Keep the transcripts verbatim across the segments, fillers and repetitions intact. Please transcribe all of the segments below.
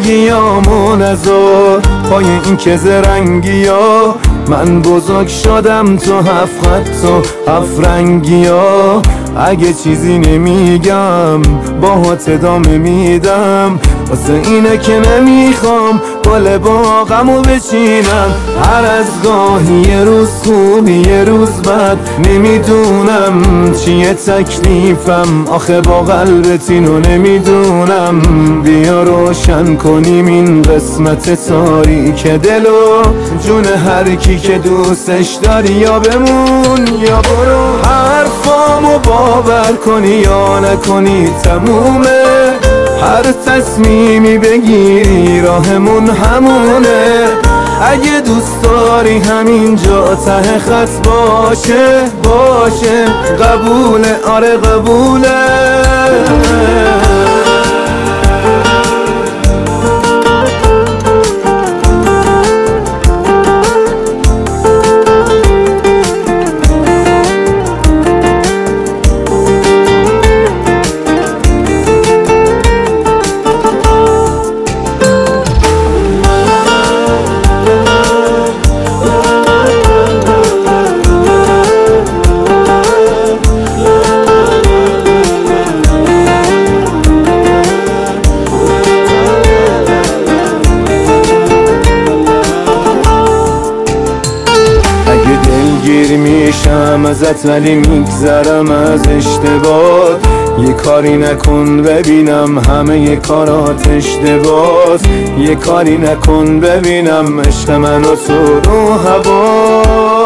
زندگیامو نذار پای این که زرنگی ها. من بزرگ شدم تو هفت خط و هفت رنگی ها. اگه چیزی نمیگم باهات ادامه میدم، واسه اینه که نمیخوام گل باغمو بچینم. هر از گاهی یه روز خوب یه روز بد، نمیدونم چیه تکلیفم آخه با قلبت اینو نمیدونم. بیا روشن کنیم این قسمت تاریک دلو، جون هر کی که دوستش داری یا بمون یا برو. حرفامو باور کنی یا نکنی تمومه، هر تصمیمی بگیری راهمون همونه. اگه دوست داری همینجا ته خط باشه باشه، قبوله آره قبوله. گیر میشم ازت ولی میگذرم از اشتباه. یه کاری نکن ببینم همه یه کارات اشتباه. یه کاری نکن ببینم عشق من و تو رو هوا.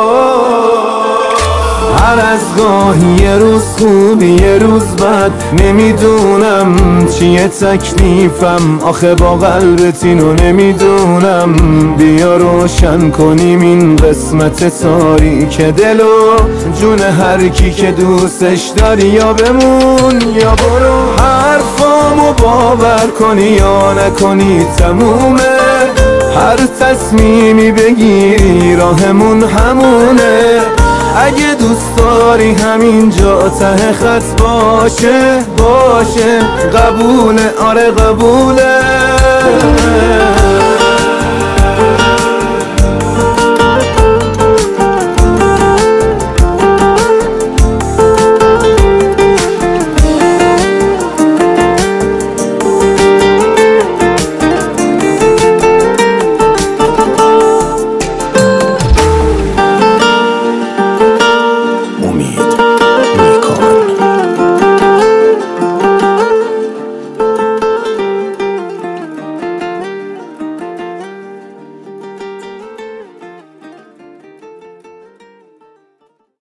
هر از گاهی یه روز خوب یه روز بد، نمیدونم چیه تکلیفم آخه با قلبت اینو نمیدونم. بیا روشن کنیم این قسمت تاریک دلو، جون هر کی که دوستش داری یا بمون یا برو. حرفامو باور کنی یا نکنی تمومه، هر تصمیمی بگیری راهمون همونه. اگه دوست داری همینجا ته خط باشه باشه، قبوله آره قبوله.